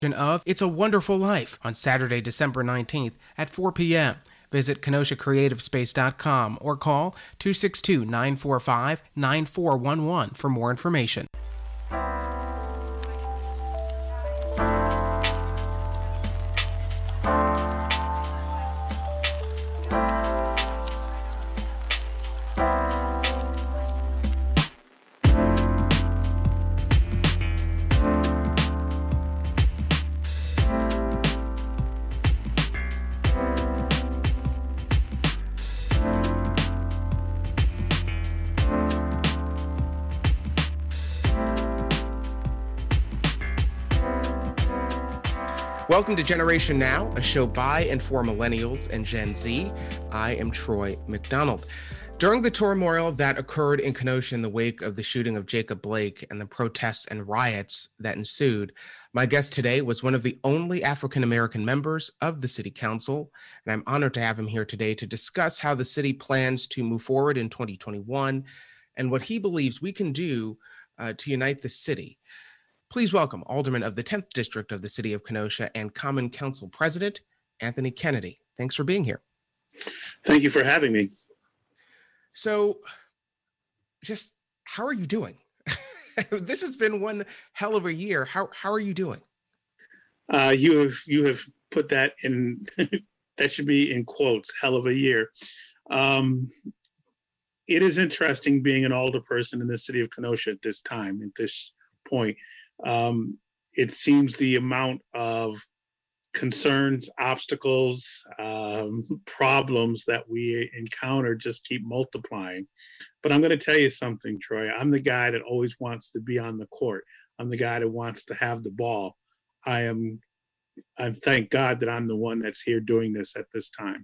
Of It's a Wonderful Life on Saturday, December 19th at 4 p.m. Visit KenoshaCreativeSpace.com or call 262-945-9411 for more information. Welcome to Generation Now, a show by and for millennials and Gen Z. I am Troy McDonald. During the turmoil that occurred in Kenosha in the wake of the shooting of Jacob Blake and the protests and riots that ensued, my guest today was one of the only African-American members of the City Council, and I'm honored to have him here today to discuss how the city plans to move forward in 2021 and what he believes we can do to unite the city. Please welcome Alderman of the 10th District of the City of Kenosha and Common Council President, Anthony Kennedy. Thanks for being here. Thank you for having me. So, just how are you doing? This has been one hell of a year. How are you doing? You have put that in, that should be in quotes, hell of a year. It is interesting being an alderperson in the city of Kenosha at this time, at this point. It seems the amount of concerns, obstacles, problems that we encounter just keep multiplying. But I'm going to tell you something, Troy. I'm the guy that always wants to be on the court. I'm the guy that wants to have the ball. I thank God that I'm the one that's here doing this at this time.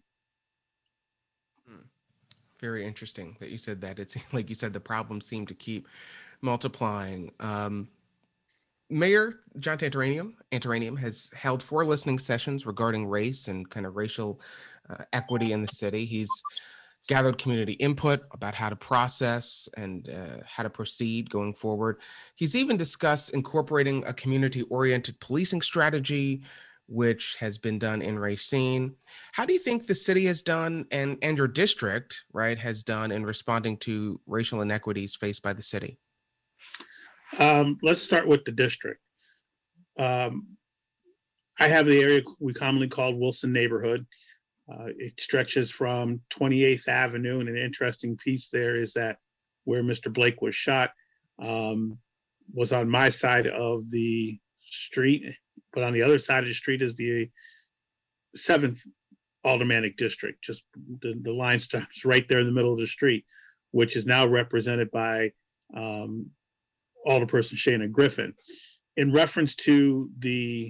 Very interesting that you said that. It's like you said, the problems seem to keep multiplying. Mayor John Antaranian has held 4 listening sessions regarding race and kind of racial equity in the city. He's gathered community input about how to process and how to proceed going forward. He's even discussed incorporating a community-oriented policing strategy, which has been done in Racine. How do you think the city has done and your district, right, has done in responding to racial inequities faced by the city? Let's start with the district. I have the area we commonly call Wilson neighborhood. It stretches from 28th Avenue, and an interesting piece there is that where Mr. Blake was shot was on my side of the street, but on the other side of the street is the 7th Aldermanic District. Just the line stops right there in the middle of the street, which is now represented by Alderperson Shana Griffin. In reference to the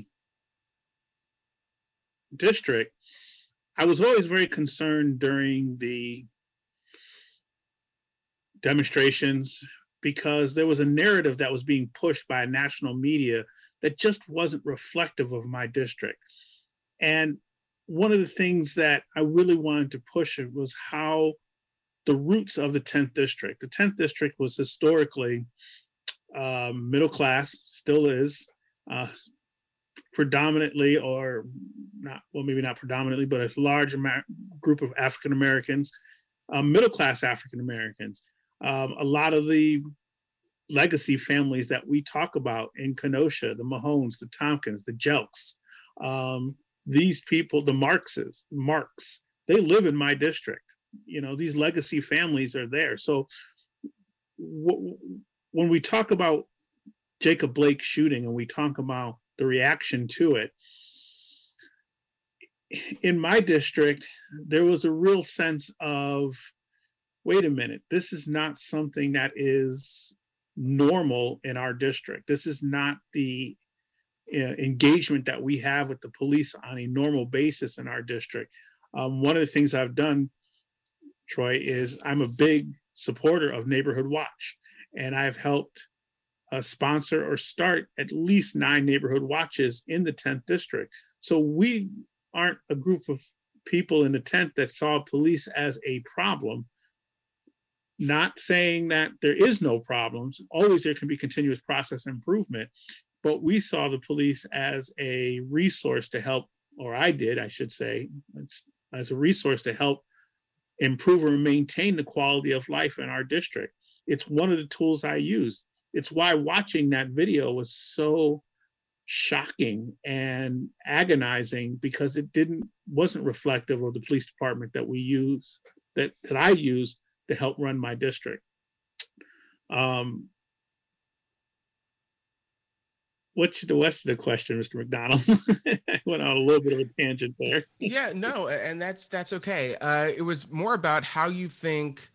district, I was always very concerned during the demonstrations because there was a narrative that was being pushed by national media that just wasn't reflective of my district. And one of the things that I really wanted to push it was how the roots of the 10th District. The 10th District was historically middle class, still is, predominantly, or not, well, maybe not predominantly, but a large group of African Americans, middle class African Americans. A lot of the legacy families that we talk about in Kenosha, the Mahones, the Tompkins, the Jelks, these people, the Marks, they live in my district. You know, these legacy families are there. So when we talk about Jacob Blake shooting and we talk about the reaction to it, in my district, there was a real sense of, wait a minute, this is not something that is normal in our district. This is not the engagement that we have with the police on a normal basis in our district. One of the things I've done, Troy, is I'm a big supporter of Neighborhood Watch. And I've helped sponsor or start at least 9 neighborhood watches in the 10th District. So we aren't a group of people in the 10th that saw police as a problem. Not saying that there is no problems. Always there can be continuous process improvement. but we saw the police as a resource to help, or I should say, as a resource to help improve or maintain the quality of life in our district. It's one of the tools I use. It's why watching that video was so shocking and agonizing, because it wasn't reflective of the police department that we use, that I use to help run my district. What's the rest of the question, Mr. McDonald? I went on a little bit of a tangent there. Yeah, no, and that's okay. It was more about how you think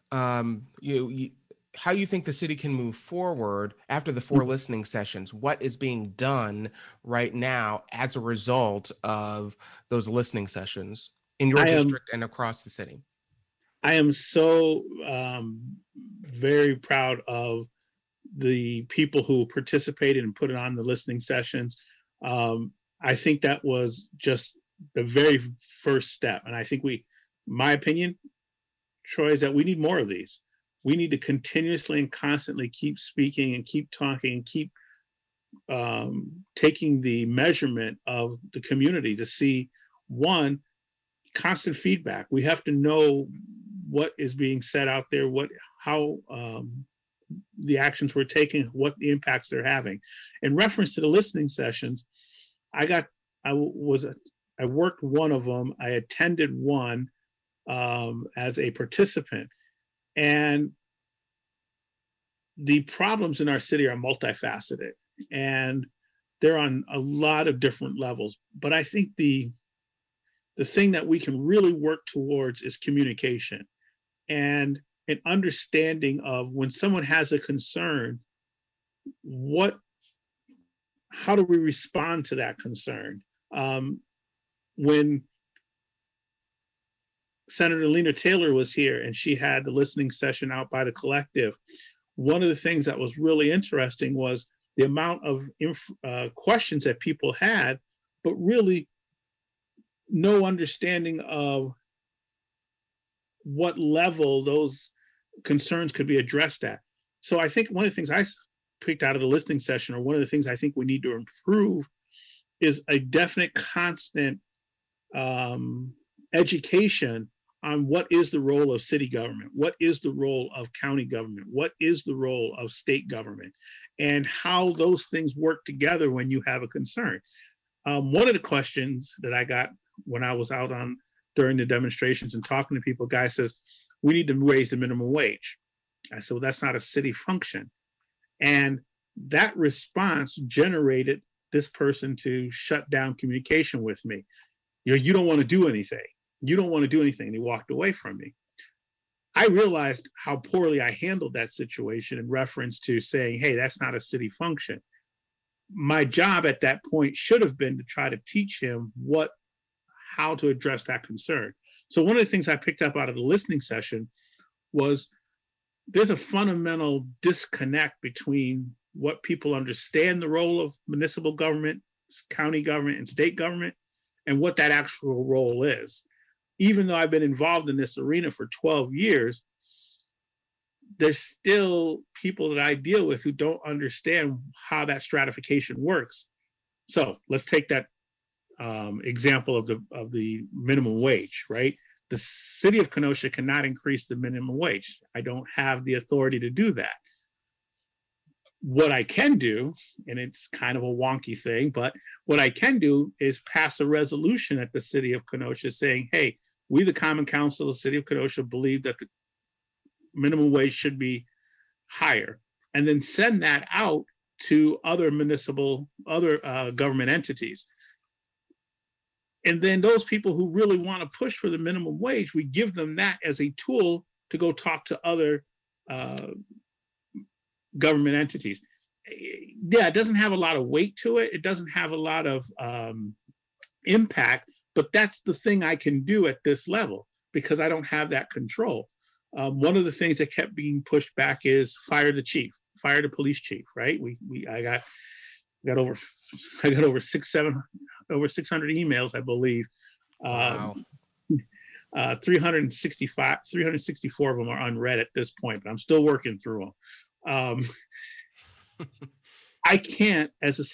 how you think the city can move forward after the 4 listening sessions. What is being done right now as a result of those listening sessions in your district and across the city? I am so very proud of the people who participated and put it on the listening sessions. I think that was just the very first step. And I think my opinion, Troy, is that we need more of these. We need to continuously and constantly keep speaking and keep talking and keep taking the measurement of the community to see, one, constant feedback. We have to know what is being said out there, how the actions we're taking, what the impacts they're having. In reference to the listening sessions, I worked one of them. I attended one as a participant, and the problems in our city are multifaceted, and they're on a lot of different levels. But I think the thing that we can really work towards is communication and an understanding of when someone has a concern, how do we respond to that concern? When Senator Lena Taylor was here and she had the listening session out by the collective, one of the things that was really interesting was the amount of questions that people had, but really no understanding of what level those concerns could be addressed at. So I think one of the things I picked out of the listening session, or one of the things I think we need to improve, is a definite constant education on what is the role of city government, what is the role of county government, what is the role of state government, and how those things work together when you have a concern. One of the questions that I got when I was out during the demonstrations and talking to people, a guy says, we need to raise the minimum wage. I said, well, that's not a city function. And that response generated this person to shut down communication with me. You don't want to do anything. You don't want to do anything. And he walked away from me. I realized how poorly I handled that situation in reference to saying, hey, that's not a city function. My job at that point should have been to try to teach him how to address that concern. So one of the things I picked up out of the listening session was there's a fundamental disconnect between what people understand the role of municipal government, county government, and state government, and what that actual role is. Even though I've been involved in this arena for 12 years, there's still people that I deal with who don't understand how that stratification works. So let's take that example of the minimum wage, right? The city of Kenosha cannot increase the minimum wage. I don't have the authority to do that. What I can do, and it's kind of a wonky thing, but what I can do is pass a resolution at the city of Kenosha saying, hey, we, the Common Council of the city of Kenosha, believe that the minimum wage should be higher, and then send that out to other government entities. And then those people who really want to push for the minimum wage, we give them that as a tool to go talk to other government entities. Yeah, it doesn't have a lot of weight to it. It doesn't have a lot of impact, but that's the thing I can do at this level because I don't have that control. One of the things that kept being pushed back is fire the chief, fire the police chief, right? I got over 600 emails, I believe. Wow. 364 of them are unread at this point, but I'm still working through them. I can't, as a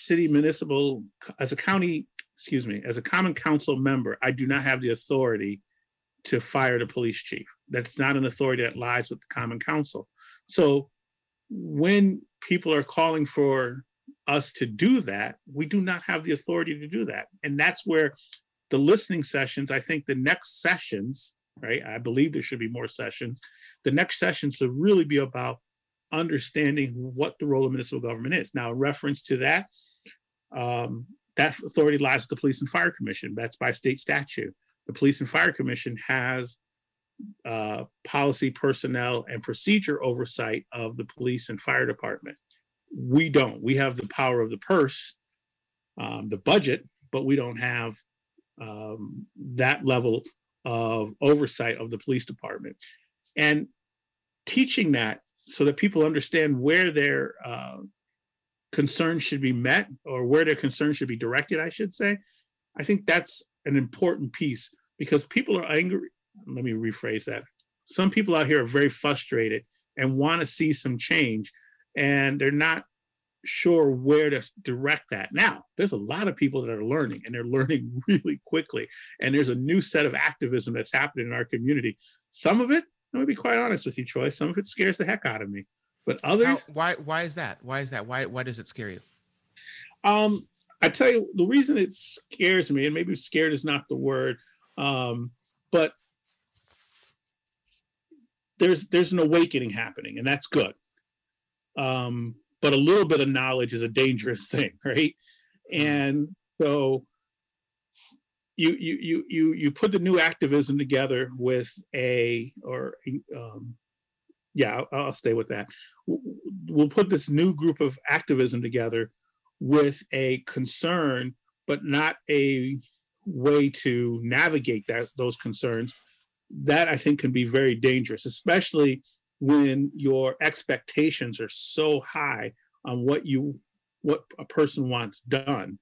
as a common council member, I do not have the authority to fire the police chief. That's not an authority that lies with the common council. So when people are calling for us to do that, we do not have the authority to do that. And that's where the listening sessions, I think the next sessions, right? I believe there should be more sessions. The next sessions should really be about understanding what the role of municipal government is. Now, in reference to that, that authority lies with the Police and Fire Commission. That's by state statute. The Police and Fire Commission has policy, personnel, and procedure oversight of the police and fire department. We don't. We have the power of the purse, the budget, but we don't have that level of oversight of the police department. And teaching that so that people understand where their concerns should be met, or where their concerns should be directed, I should say. I think that's an important piece, because people are angry. Let me rephrase that. Some people out here are very frustrated and want to see some change, and they're not sure where to direct that. Now, there's a lot of people that are learning, and they're learning really quickly. And there's a new set of activism that's happening in our community. Some of it, I'm gonna be quite honest with you, Troy, some of it scares the heck out of me. But others, why is that? Why does it scare you? I tell you, the reason it scares me, and maybe scared is not the word, but there's an awakening happening, and that's good. But a little bit of knowledge is a dangerous thing, right? And so you put the new activism together with I'll stay with that. We'll put this new group of activism together with a concern, but not a way to navigate those concerns. That, I think, can be very dangerous, especially when your expectations are so high on what a person wants done.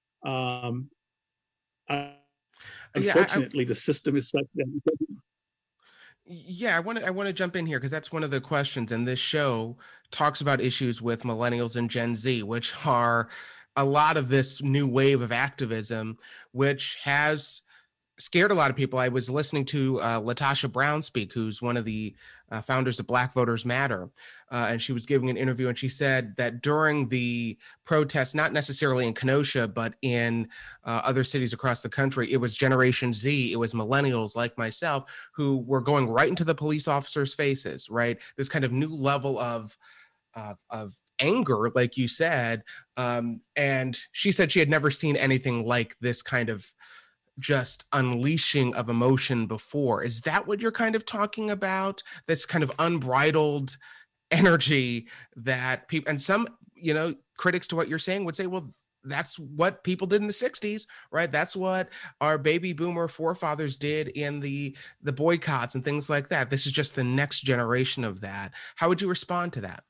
Unfortunately, the system is such that. Yeah, I want to jump in here because that's one of the questions. And this show talks about issues with millennials and Gen Z, which are a lot of this new wave of activism, which has scared a lot of people. I was listening to Latasha Brown speak, who's one of the founders of Black Voters Matter, and she was giving an interview, and she said that during the protests, not necessarily in Kenosha, but in other cities across the country, it was Generation Z, it was millennials like myself, who were going right into the police officers' faces, right? This kind of new level of anger, like you said, and she said she had never seen anything like this kind of just unleashing of emotion before. Is that what you're kind of talking about? This kind of unbridled energy that people, and some, critics to what you're saying would say, well, that's what people did in the 60s, right? That's what our baby boomer forefathers did in the boycotts and things like that. This is just the next generation of that. How would you respond to that?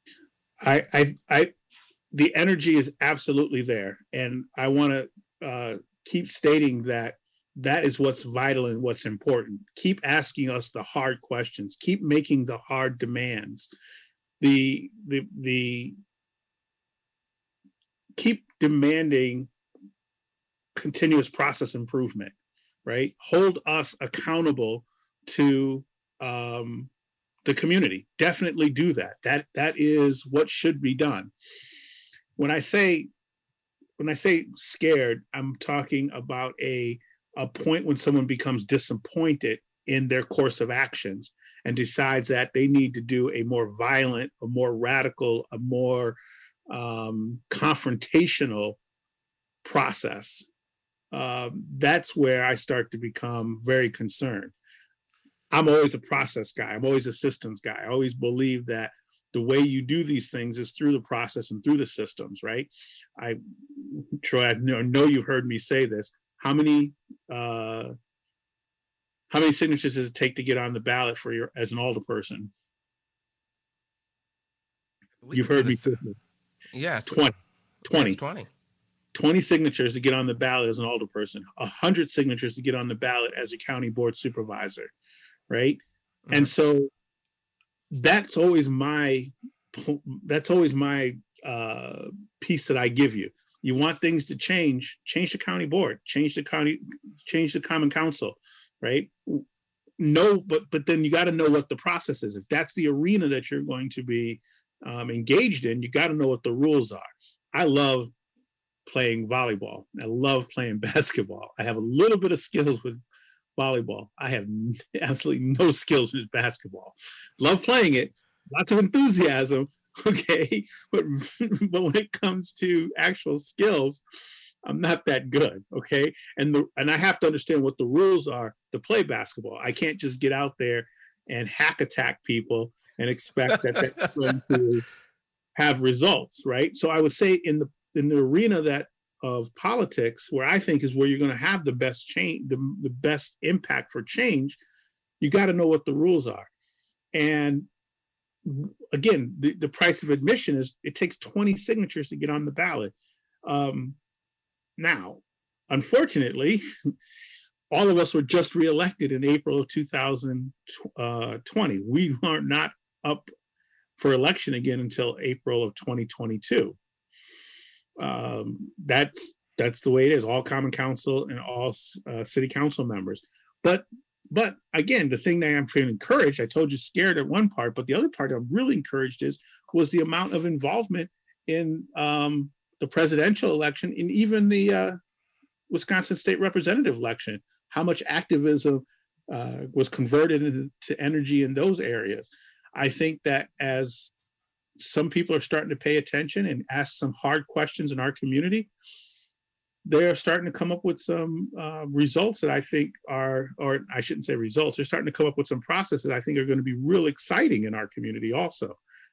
The energy is absolutely there. And I want to keep stating that is what's vital and what's important. Keep asking us the hard questions. Keep making the hard demands. Keep demanding continuous process improvement, right? Hold us accountable to the community. Definitely do that. That is what should be done. When I say scared, I'm talking about a point when someone becomes disappointed in their course of actions and decides that they need to do a more violent, a more radical, a more confrontational process. That's where I start to become very concerned. I'm always a process guy. I'm always a systems guy. I always believe that the way you do these things is through the process and through the systems, right? Troy, I know you've heard me say this. How many signatures does it take to get on the ballot as an alderperson? You've heard me say this. Yeah, 20. 20 signatures to get on the ballot as an alderperson. 100 signatures to get on the ballot as a county board supervisor, right? Mm-hmm. And so that's always my piece that I give you. You want things to change the county board, change the common council, right? No, but then you got to know what the process is. If that's the arena that you're going to be engaged in, you got to know what the rules are. I love playing volleyball. I love playing basketball. I have a little bit of skills with volleyball. I have absolutely no skills with basketball. Love playing it, lots of enthusiasm. Okay, but when it comes to actual skills, I'm not that good. Okay, and I have to understand what the rules are to play basketball. I can't just get out there and hack attack people and expect that that's going to have results, right? So I would say in the arena that of politics, where I think is where you're going to have the best change, the best impact for change, you got to know what the rules are. And again, the price of admission is it takes 20 signatures to get on the ballot. Now, unfortunately, all of us were just reelected in April of 2020. We are not up for election again until April of 2022. That's the way it is. All common council and all city council members. But again, the thing that I'm feeling encouraged, I told you scared at one part, but the other part I'm really encouraged was the amount of involvement in the presidential election and even the Wisconsin state representative election. How much activism was converted into energy in those areas. I think that as some people are starting to pay attention and ask some hard questions in our community, they're starting to come up with some results that I think are, or I shouldn't say results, they're starting to come up with some processes that I think are going to be real exciting in our community also.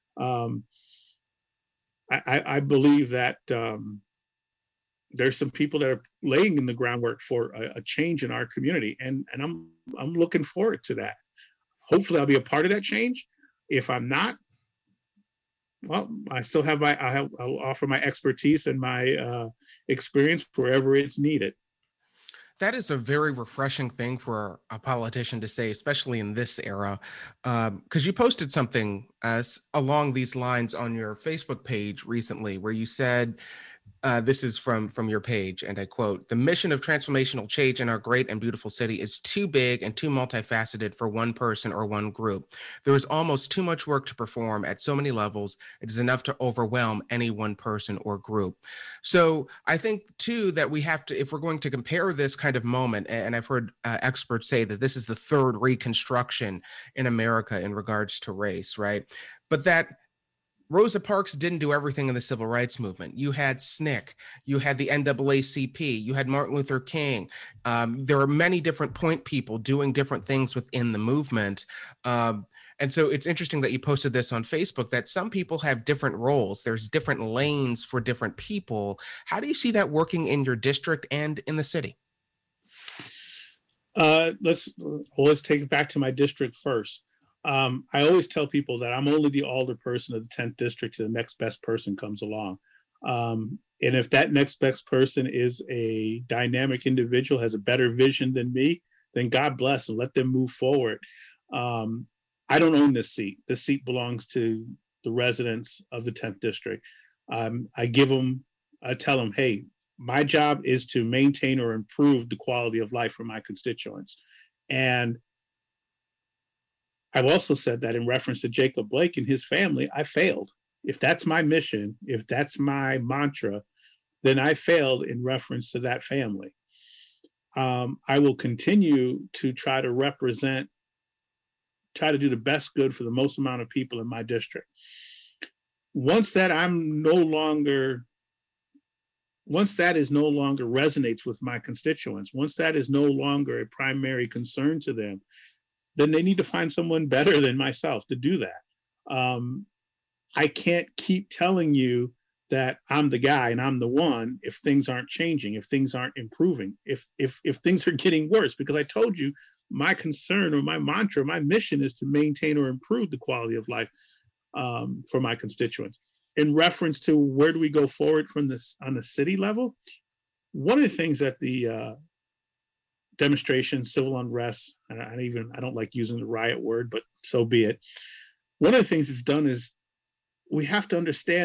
I believe that there's some people that are laying in the groundwork for a change in our community, and I'm looking forward to that. Hopefully I'll be a part of that change. If I'm not, well, I still have I'll offer my expertise and my experience wherever it's needed. That is a very refreshing thing for a politician to say, especially in this era, because you posted something along these lines on your Facebook page recently where you said, this is from your page, and I quote, "The mission of transformational change in our great and beautiful city is too big and too multifaceted for one person or one group. There is almost too much work to perform at so many levels. It is enough to overwhelm any one person or group." So I think, too, that we have to, if we're going to compare this kind of moment, and I've heard experts say that this is the third Reconstruction in America in regards to race, right? But that Rosa Parks didn't do everything in the civil rights movement. You had SNCC, you had the NAACP, you had Martin Luther King. There are many different point people doing different things within the movement. And so it's interesting that you posted this on Facebook, that some people have different roles. There's different lanes for different people. How do you see that working in your district and in the city? Let's take it back to my district first. I always tell people that I'm only the alder person of the 10th district to the next best person comes along. And if that next best person is a dynamic individual, has a better vision than me, then God bless and let them move forward. I don't own this seat. This seat belongs to the residents of the 10th district. I tell them, hey, my job is to maintain or improve the quality of life for my constituents. And I've also said that in reference to Jacob Blake and his family, I failed. If that's my mission, if that's my mantra, then I failed in reference to that family. I will continue to try to do the best good for the most amount of people in my district. Once that is no longer resonates with my constituents, once that is no longer a primary concern to them, then they need to find someone better than myself to do that. I can't keep telling you that I'm the guy and I'm the one if things aren't changing, if things aren't improving, if things are getting worse, because I told you my concern or my mantra, my mission is to maintain or improve the quality of life for my constituents. In reference to where do we go forward from this on the city level, one of the things that the demonstration, civil unrest, and I don't like using the riot word, but so be it. One of the things it's done is we have to understand that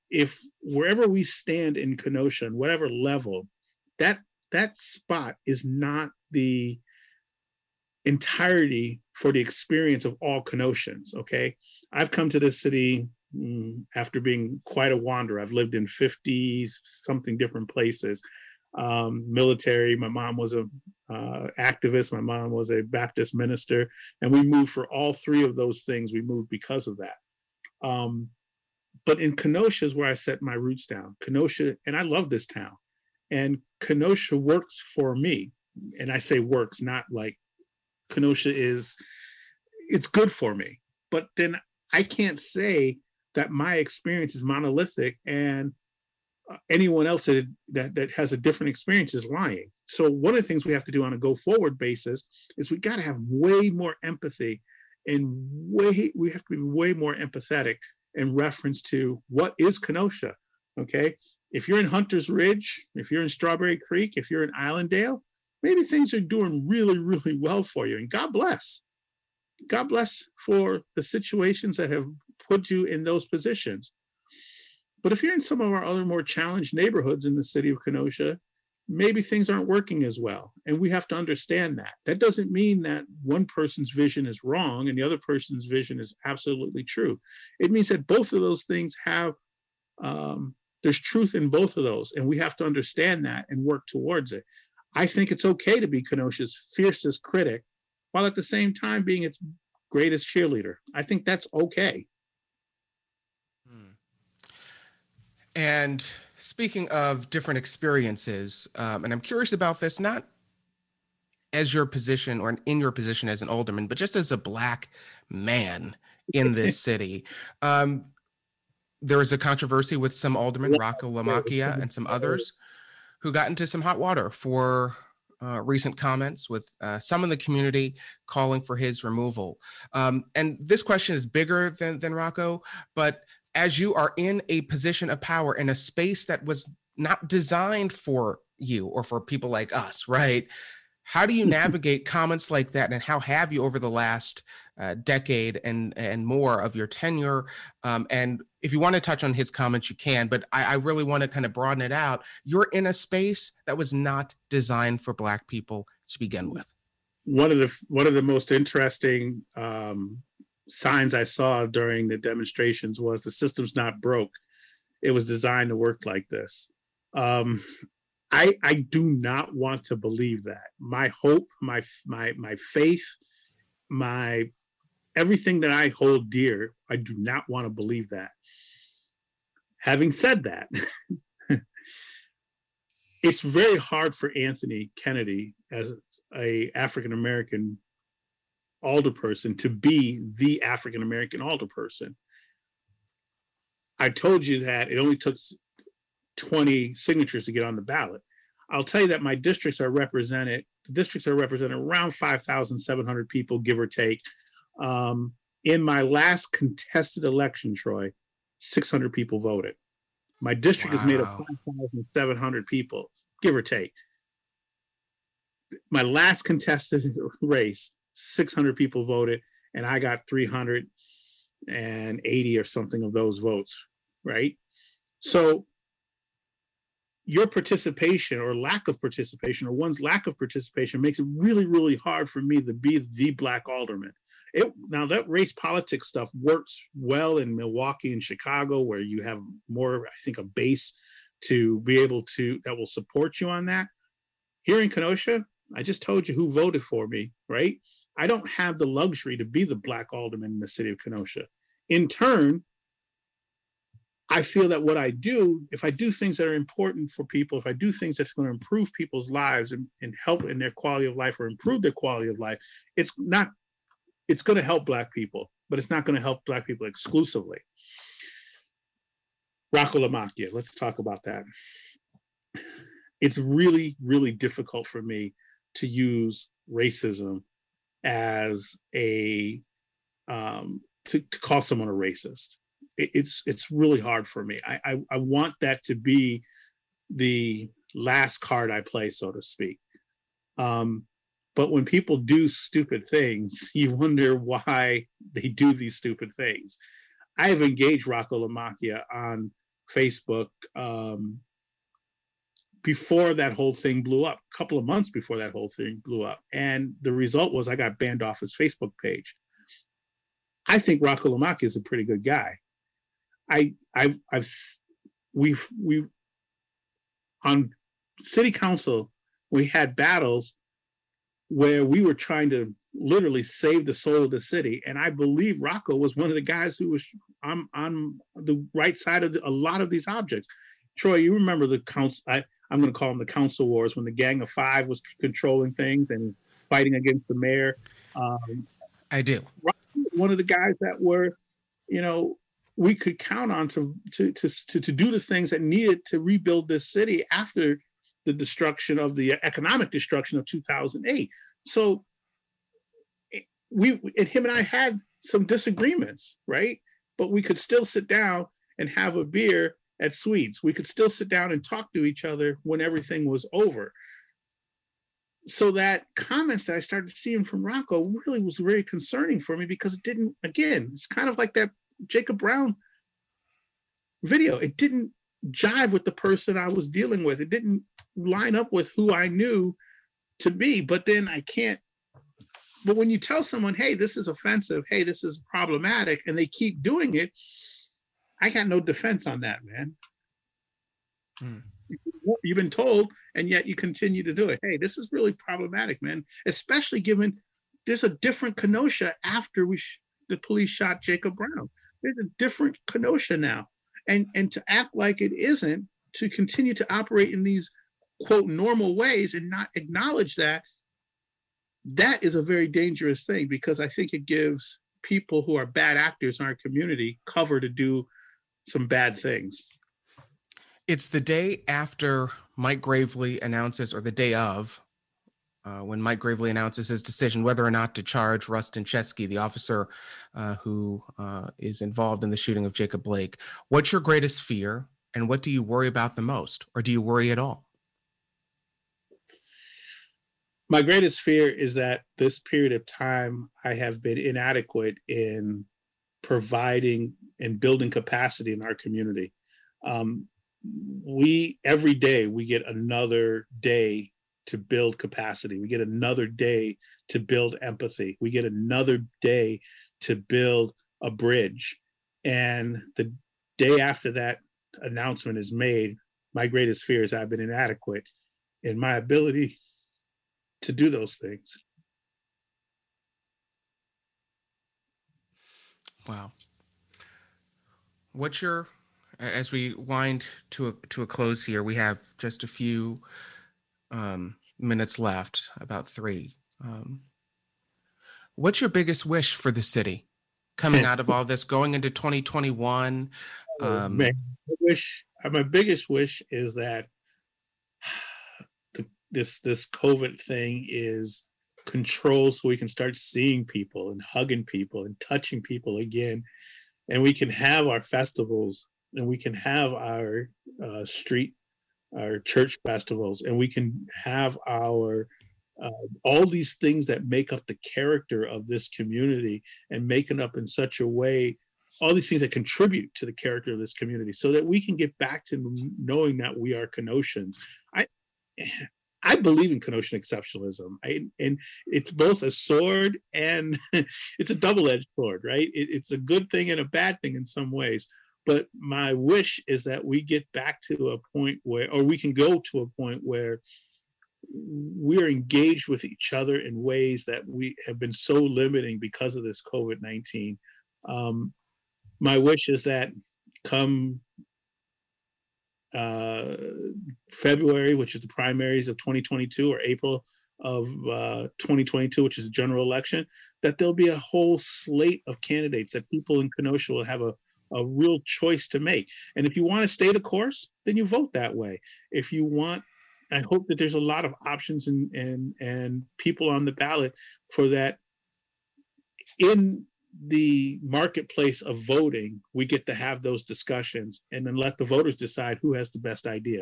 if wherever we stand in Kenosha, and whatever level, that spot is not the entirety for the experience of all Kenoshans. Okay, I've come to this city after being quite a wanderer. I've lived in 50 something different places. Military. My mom was a activist. My mom was a Baptist minister, and we moved for all three of those things. We moved because of that. But in Kenosha is where I set my roots down. Kenosha, and I love this town. And Kenosha works for me. And I say works, not like Kenosha is, it's good for me. But then I can't say that my experience is monolithic and anyone else that has a different experience is lying. So one of the things we have to do on a go forward basis is we got to have way more empathy, and we have to be way more empathetic in reference to what is Kenosha. Okay, if you're in Hunter's Ridge, if you're in Strawberry Creek, if you're in Islandale, maybe things are doing really, really well for you, and God bless. God bless for the situations that have put you in those positions. But if you're in some of our other more challenged neighborhoods in the city of Kenosha, maybe things aren't working as well. And we have to understand that. That doesn't mean that one person's vision is wrong and the other person's vision is absolutely true. It means that both of those things have, there's truth in both of those. And we have to understand that and work towards it. I think it's okay to be Kenosha's fiercest critic, while at the same time being its greatest cheerleader. I think that's okay. And speaking of different experiences, and I'm curious about this, not as your position or in your position as an alderman, but just as a Black man in this city. There was a controversy with some aldermen, Rocco LaMacchia and some others, who got into some hot water for recent comments with some in the community calling for his removal. And this question is bigger than Rocco, but as you are in a position of power in a space that was not designed for you or for people like us, right? How do you navigate comments like that, and how have you over the last decade and more of your tenure? And if you want to touch on his comments, you can, but I really want to kind of broaden it out. You're in a space that was not designed for Black people to begin with. One of the most interesting signs I saw during the demonstrations was the system's not broke. It was designed to work like this. I do not want to believe that. My hope, my faith, my everything that I hold dear, I do not want to believe that. Having said that, it's very hard for Anthony Kennedy as a African-American alderperson to be the African-American alderperson. I told you that it only took 20 signatures to get on the ballot. I'll tell you that my districts are represented around 5,700 people, give or take. In my last contested election, Troy, 600 people voted. My district is made of 5,700 people, give or take. My last contested race, 600 people voted, and I got 380 or something of those votes, right? So your participation or lack of participation, or one's lack of participation, makes it really, really hard for me to be the Black alderman. Now that race politics stuff works well in Milwaukee and Chicago, where you have more, I think, a base to be able to, that will support you on that. Here in Kenosha, I just told you who voted for me, right? I don't have the luxury to be the Black alderman in the city of Kenosha. In turn, I feel that what I do, if I do things that are important for people, if I do things that's going to improve people's lives and help in their quality of life or improve their quality of life, it's going to help Black people, but it's not going to help Black people exclusively. Rocco LaMacchia, let's talk about that. It's really, really difficult for me to use racism as a to call someone a racist. It's really hard for me. I want that to be the last card I play, so to speak. But when people do stupid things, you wonder why they do these stupid things. I have engaged Rocco LaMacchia on Facebook before that whole thing blew up, a couple of months before that whole thing blew up. And the result was I got banned off his Facebook page. I think Rocco LaMacchia is a pretty good guy. We've on city council, we had battles where we were trying to literally save the soul of the city. And I believe Rocco was one of the guys who was on the right side of a lot of these objects. Troy, you remember the council, I'm going to call them the council wars, when the Gang of Five was controlling things and fighting against the mayor. I do. Rocco was one of the guys that were, we could count on to do the things that needed to rebuild this city after the destruction of the economic destruction of 2008. So him and I had some disagreements, right? But we could still sit down and have a beer at Swedes. We could still sit down and talk to each other when everything was over. So that comments that I started seeing from Rocco really was very concerning for me, because it didn't, again, it's kind of like that Jacob Brown video. It didn't jive with the person I was dealing with. It didn't line up with who I knew to be. But then but when you tell someone, hey, this is offensive, hey, this is problematic, and they keep doing it, I got no defense on that, man. You've been told, and yet you continue to do it. Hey, this is really problematic, man, especially given there's a different Kenosha after the police shot Jacob Brown. There's a different Kenosha now. And to act like it isn't, to continue to operate in these, quote, normal ways and not acknowledge that is a very dangerous thing, because I think it gives people who are bad actors in our community cover to do some bad things. It's the day after Mike Gravely announces, or the day of, when Mike Gravely announces his decision whether or not to charge Rustin Chesky, the officer who is involved in the shooting of Jacob Blake. What's your greatest fear, and what do you worry about the most, or do you worry at all? My greatest fear is that this period of time I have been inadequate in providing and building capacity in our community. Every day we get another day to build capacity. We get another day to build empathy. We get another day to build a bridge. And the day after that announcement is made, my greatest fear is I've been inadequate in my ability to do those things. Wow. As we wind to a close here, we have just a few minutes left, about 3. What's your biggest wish for the city coming out of all this, going into 2021? My biggest wish is that this COVID thing is controlled, so we can start seeing people and hugging people and touching people again, and we can have our festivals, and we can have our our church festivals, and we can have our all these things that make up the character of this community, and make it up in such a way, all these things that contribute to the character of this community, so that we can get back to knowing that we are Kenoshans. I believe in Kenoshan exceptionalism, and it's both a sword and it's a double-edged sword, right? It's a good thing and a bad thing in some ways. But my wish is that we get back to a point where, or we can go to a point where we're engaged with each other in ways that we have been so limiting because of this COVID-19. My wish is that come February, which is the primaries of 2022, or April of 2022, which is a general election, that there'll be a whole slate of candidates that people in Kenosha will have a real choice to make. And if you want to stay the course, then you vote that way. If you want, I hope that there's a lot of options and people on the ballot for that. In the marketplace of voting, we get to have those discussions and then let the voters decide who has the best idea.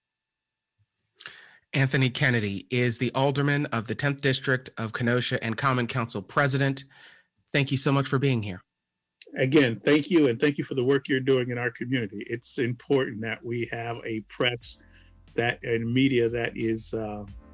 Anthony Kennedy is the alderman of the 10th District of Kenosha and Common Council president. Thank you so much for being here. Again, thank you, and thank you for the work you're doing in our community. It's important that we have a press that and media that is